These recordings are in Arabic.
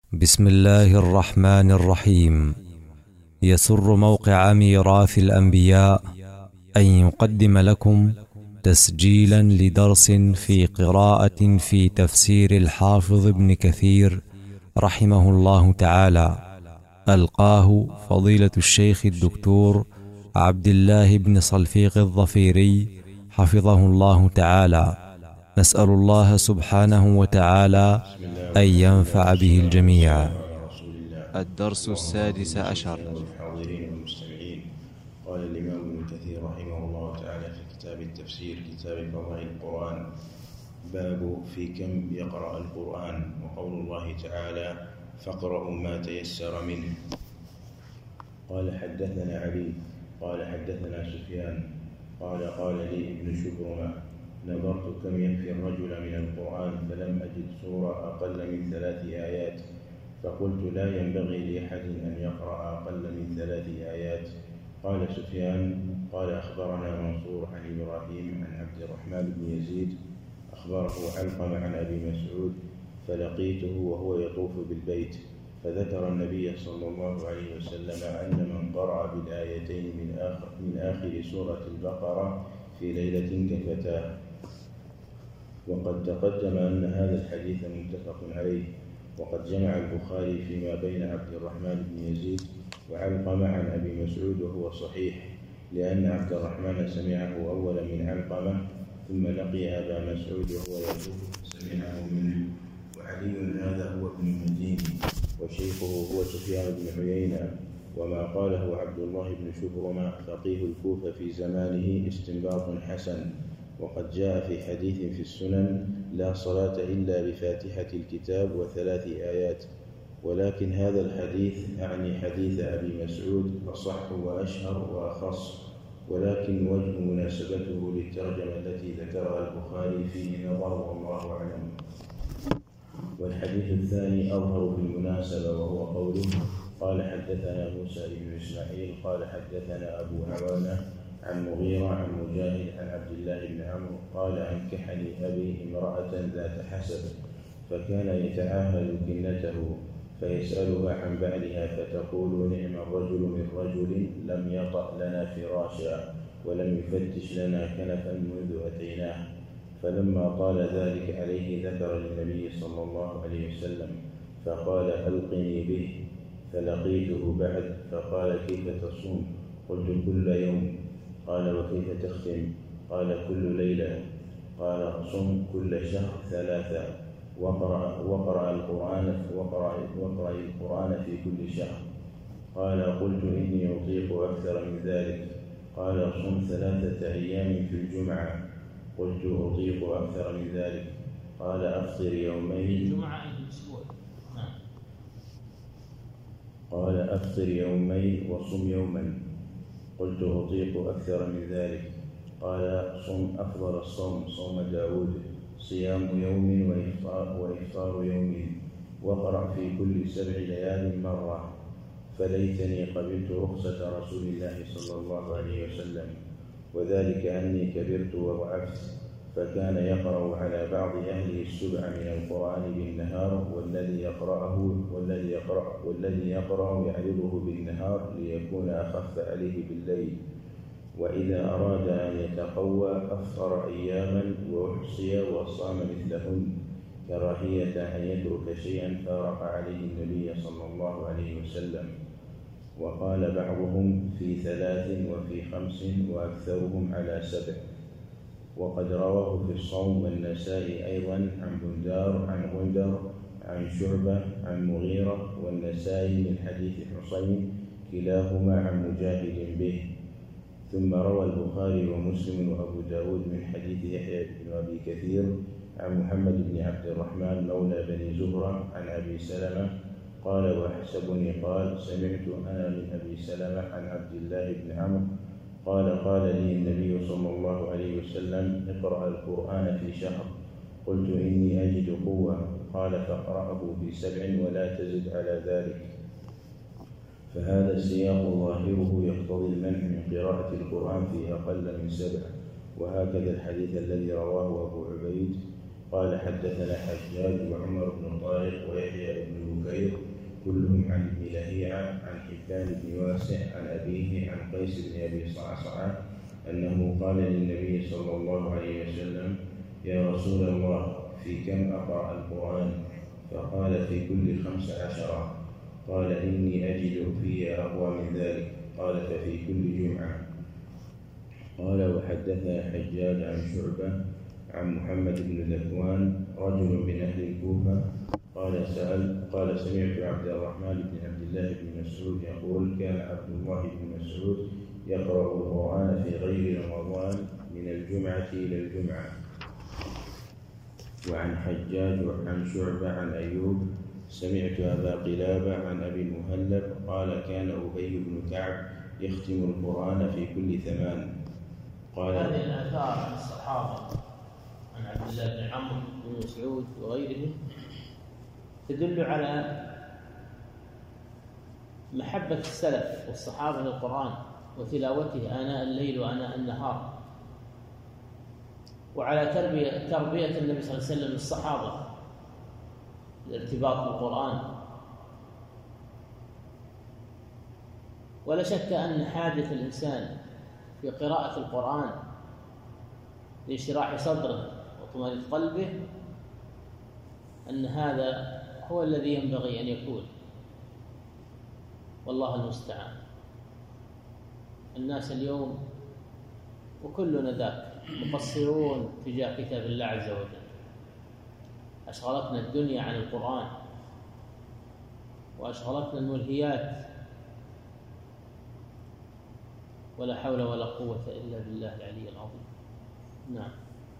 بسم الله الرحمن الرحيم. يسر موقع ميراث الأنبياء أن يقدم لكم تسجيلا لدرس في قراءة في تفسير الحافظ ابن كثير رحمه الله تعالى، ألقاه فضيلة الشيخ الدكتور عبد الله بن صلفيق الظفيري حفظه الله تعالى. نسأل الله سبحانه وتعالى أن ينفع به الجميع. الدرس السادس عشر. الحاضرين والمستمعين. قال الإمام ابن كثير رحمه الله تعالى في كتاب التفسير، كتاب فضائل القرآن، باب في كم يقرأ القرآن، وقول الله تعالى: فاقرأوا ما تيسر منه. قال حدثنا علي قال حدثنا سفيان قال لي ابن شبرمة: نظرت كم يكفي الرجل من القرآن فلم أجد سورة أقل من 3 آيات، فقلت: لا ينبغي لأحد أن يقرأ أقل من 3 آيات. قال سفيان قال أخبرنا منصور عن إبراهيم عن عبد الرحمن بن يزيد أخبره علقمة عن أبي مسعود: فلقيته وهو يطوف بالبيت، فذكر النبي صلى الله عليه وسلم أن من قرأ بالآيتين من آخر سورة البقرة في ليلة كفتاه. وقد تقدم أن هذا الحديث متفق عليه، وقد جمع البخاري فيما بين عبد الرحمن بن يزيد وعلقمة عن أبي مسعود، وهو صحيح، لأن عبد الرحمن سمعه أولا من علقمة، ثم لقي أبا مسعود وهو يقول سمعه منه. وعلي هذا هو ابن المديني، وشيخه هو سفيان بن عيينة. وما قاله عبد الله بن شبرمة فقيه الكوفة في زمانه استنباط حسن، وقد جاء في حديث في السنن: لا صلاة إلا بفاتحة الكتاب و3 آيات. ولكن هذا الحديث أعني حديث أبي مسعود أصح وأشهر وأخص، ولكن وجه مناسبته للترجمة التي ذكرها البخاري فيه نظر، والله أعلم. والحديث الثاني أظهر في المناسبة، وهو قوله: قال حدثنا موسى بن إسماعيل قال حدثنا أبو عوانة عن مغيرة عن مجاهد عن عبد الله بن عمرو قال: أنكحني أبي امرأة ذات حسب، فكان يتعاهد كنته فيسألها عن بعلها، فتقول: نعم الرجل من رجل لم يطأ لنا فراشا ولم يفتش لنا كنفا منذ أتيناه. فلما طال ذلك عليه ذكر للنبي صلى الله عليه وسلم، فقال: ألقني به. فلقيته بعد فقال: كيف تصوم؟ قلت: كل يوم. قال: وكيف تختم؟ قال: كل ليلة. قال: صم كل شهر 3، وقرأ القرآن في كل شهر. قال: قلت: إني أطيق أكثر من ذلك. قال: صم 3 أيام في الجمعة. قلت: أطيق أكثر من ذلك. قال: أفطر يومين. قال: أفطر يومين وصم يوما. قلت: أطيق أكثر من ذلك. قال: صم أفضل الصوم صوم داود، صيام يوم وإفطار يوم، وقرأ في كل 7 ليال مرة. فليتني قبلت رخصة رسول الله صلى الله عليه وسلم، وذلك أني كبرت وضعفت، فكان يقرأ على بعض أهله السبع من القرآن بالنهار، والذي يقرأ يعرضه بالنهار ليكون أخف عليه بالليل. وإذا أراد أن يتقوى أفطر أياما وأحصي وصام مثلهن، كراهية أن يترك شيئا فارق عليه النبي صلى الله عليه وسلم. وقال بعضهم في 3 وفي 5 وأكثرهم على 7. وقد رواه في الصوم والنسائي أيضا عن غندر عن شعبة عن مغيرة، والنسائي من حديث حسين كلاهما عن مجاهد به. ثم روى البخاري ومسلم وأبو داود من حديث يحيى بن أبي كثير عن محمد بن عبد الرحمن مولى بني زهرة عن أبي سلمة قال: وحسبني قال: سمعت أنا من أبي سلمة عن عبد الله بن عمرو قال لي النبي صلى الله عليه وسلم: اقرأ القرآن في شهر. قلت: إني أجد قوة. قال: فاقرأه في 7 ولا تزد على ذلك. فهذا السياق ظاهره يقتضي المنع من قراءة القرآن في أقل من 7. وهكذا الحديث الذي رواه أبو عبيد قال: حدثنا حجاج وعمر بن طارق ويحيى بن بكير عن ابن لهيعة عن حبان بن واسع عن أبيه عن قيس بن أبي صعصعة أنه قال للنبي صلى الله عليه وسلم: يا رسول الله، في كم أقرأ القرآن؟ فقال: في كل 15. قال: إني أجد في أقوى من ذلك. قال: ففي كل جمعة. قال: وحدثنا حجاج عن شعبة عن محمد بن ذكوان رجل من أهل الكوفة قال: سمعت عبد الرحمن بن عبد الله بن مسعود يقول: كان عبد الله بن مسعود يقرأ القرآن في غير رمضان من الجمعة إلى الجمعة. وعن حجاج عن شعبة عن أيوب: سمعت أبا قلابة عن أبي المهلب قال: كان أبي بن كعب يختم القرآن في كل 8. قال: هذه الآثار عن الصحابة عن عبد الله بن عمرو بن مسعود وغيرهم تدل على محبة السلف والصحابة للقرآن وتلاوته آناء الليل وآناء النهار، وعلى تربية النبي صلى الله عليه وسلم للصحابة الارتباط بالقرآن. ولا شك أن حاجة الإنسان في قراءة القرآن لانشراح صدره وطمأنينة قلبه أن هذا هو الذي ينبغي أن يكون، والله المستعان. الناس اليوم وكلنا ذاك مقصرون تجاه كتاب الله عز وجل، أشغلتنا الدنيا عن القرآن وأشغلتنا الملهيات، ولا حول ولا قوة إلا بالله العلي العظيم. نعم.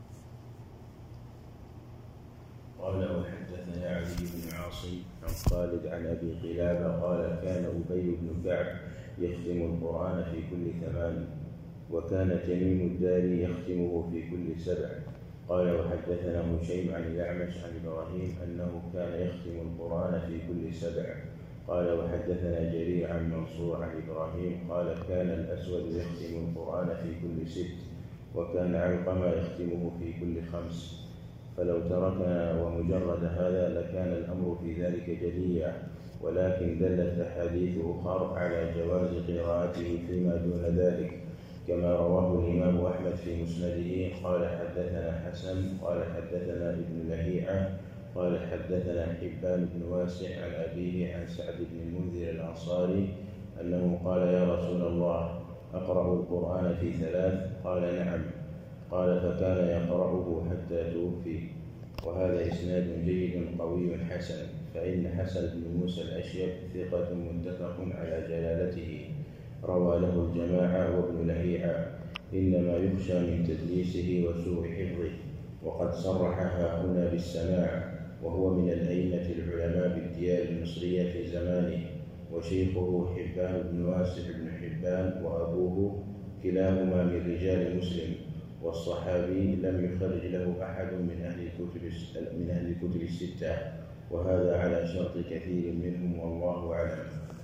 قال: وحدثنا علي بن عاصم عن خالد عن أبي قلابة قال: كان أبي بن كعب يختم القرآن في كل 8، وكان تميم الداري يختمه في كل 7. قال: وحدثنا هشيم عن الأعمش عن إبراهيم أنه كان يختم القرآن في كل 7. قال: وحدثنا جرير عن منصور عن إبراهيم قال: كان الأسود يختم القرآن في كل 6، وكان علقمة يختمه في كل 5. فلو تركنا ومجرد هذا لكان الأمر في ذلك جليا، ولكن دلت أحاديث أخرى على جواز قراءته فيما دون ذلك، كما رواه الإمام أحمد في مسنده. قال: حدثنا حسن قال: حدثنا ابن لهيعة قال: حدثنا حبان بن واسع عن أبيه عن سعد بن المنذر الأنصاري أنه قال: يا رسول الله، أقرأ القرآن في 3؟ قال: نعم. قال: فكان يقرأه حتى توفي. وهذا إسناد جيد قوي حسن، فإن حسن بن موسى الأشيب ثقة متفق على جلالته، روى له الجماعة، وابن لهيعة إنما يخشى من تدليسه وسوء حفظه، وقد صرحها هنا بالسماع، وهو من الأئمة العلماء بالديار المصرية في زمانه، وشيخه حبان بن واسع بن حبان وأبوه كلاهما من رجال مسلم، والصحابي لم يخرج له أحد من أهل الكتب الستة، وهذا على شرط كثير منهم والله أعلم.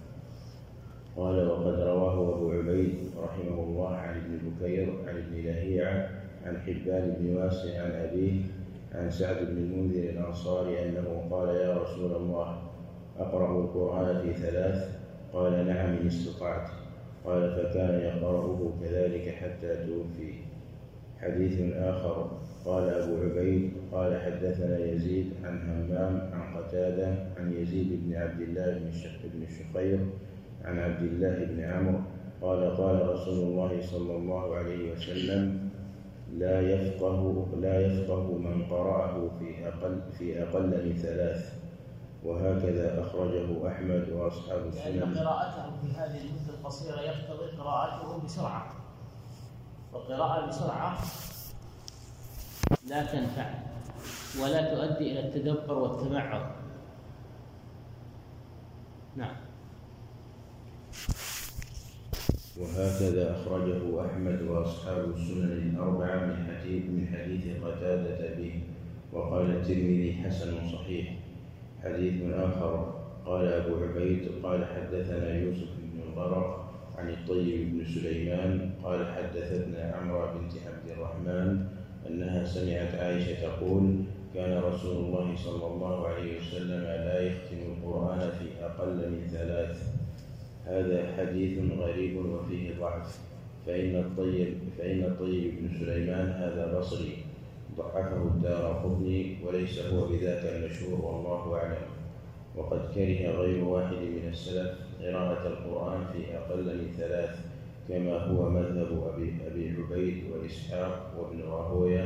قال: وقد رواه أبو عبيد رحمه الله عن ابن بكير عن ابن لهيعة عن حبان بن واسع عن أبيه عن سعد بن المنذر الأنصاري أنه قال: يا رسول الله، أقرأ القرآن في 3؟ قال: نعم إن استطعت. قال: فكان يقرأه كذلك حتى توفي. حديث آخر. قال أبو عبيد قال: حدثنا يزيد عن همام عن قتادة عن يزيد بن عبد الله بن الشخير عن عبد الله بن عمرو قال: قال رسول الله صلى الله عليه وسلم: لا يفقه من قرأه في أقل من 3. وهكذا أخرجه أحمد وأصحاب السنن. لأن قراءته في هذه المدة القصيرة يقتضي قراءته بسرعة، والقراءة بسرعة لا تنفع ولا تؤدي إلى التدبر والتمعن. نعم. وهكذا أخرجه أحمد وأصحاب السنن الأربعة من حديث قتادة به. وقال الترمذي: حسن صحيح. حديث آخر. قال أبو عبيد قال: حدثنا يوسف بن الغرق عن الطيب بن سليمان قال: حدثتنا عمرة بنت عبد الرحمن أنها سمعت عائشة تقول: كان رسول الله صلى الله عليه وسلم لا يختم القرآن في أقل من 3. هذا حديث غريب وفيه ضعف، فإن الطيب بن سليمان هذا بصري ضعفه الدارقطني وليس هو بذاك المشهور والله أعلم. وقد كره غير واحد من السلف قراءة القرآن في أقل من 3 كما هو مذهب أبي عبيد وإسحاق وابن راهويه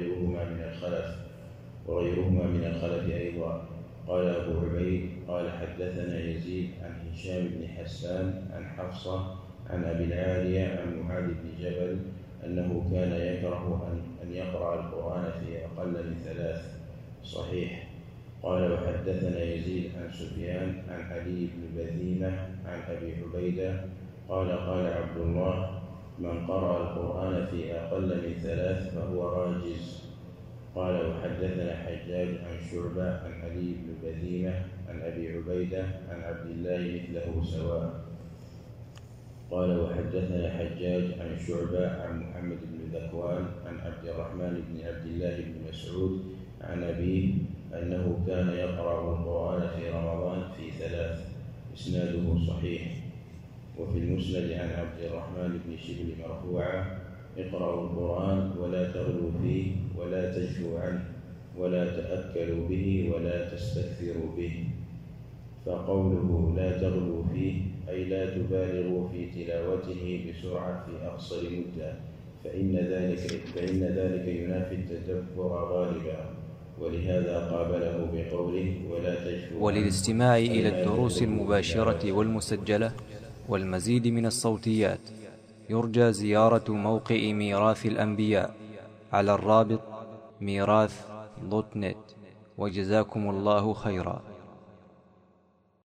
وغيرهما من الخلف أيضا. قال أبو عبيد قال حدثنا يزيد عن هشام بن حسان عن حفصة عن أبي العالية عن معاذ بن جبل أنه كان يكره أن يقرأ القرآن في أقل من 3. صحيح. قال وحدثنا يزيد عن سفيان عن علي بن بذيمة عن أبي عبيدة قال عبد الله من قرأ القرآن في أقل من 3 فهو راجز. قال وحدثنا حجاج عن شعبة عن علي بن بذيمة عن أبي عبيدة عن عبد الله مثله سواء. قال وحدثنا حجاج عن شعبة عن محمد بن ذكوان عن عبد الرحمن بن عبد الله بن مسعود عن أبيه أنه كان يقرأ القرآن في رمضان في 3. إسناده صحيح. وفي المسند عن عبد الرحمن بن شبل مرفوعا اقرأوا القرآن ولا تغلوا فيه ولا تجفوا عنه ولا تأكلوا به ولا تستكثروا به. فقوله لا تغلوا فيه أي لا تبالغوا في تلاوته بسرعة في أقصر مدة، فإن ذلك ينافي التدبر غالبا، ولهذا قابله بقوله ولا تجفوا. وللاستماع إلى الدروس المباشرة والمسجلة والمزيد من الصوتيات يرجى زيارة موقع ميراث الأنبياء على الرابط ميراث.net. وجزاكم الله خيرا.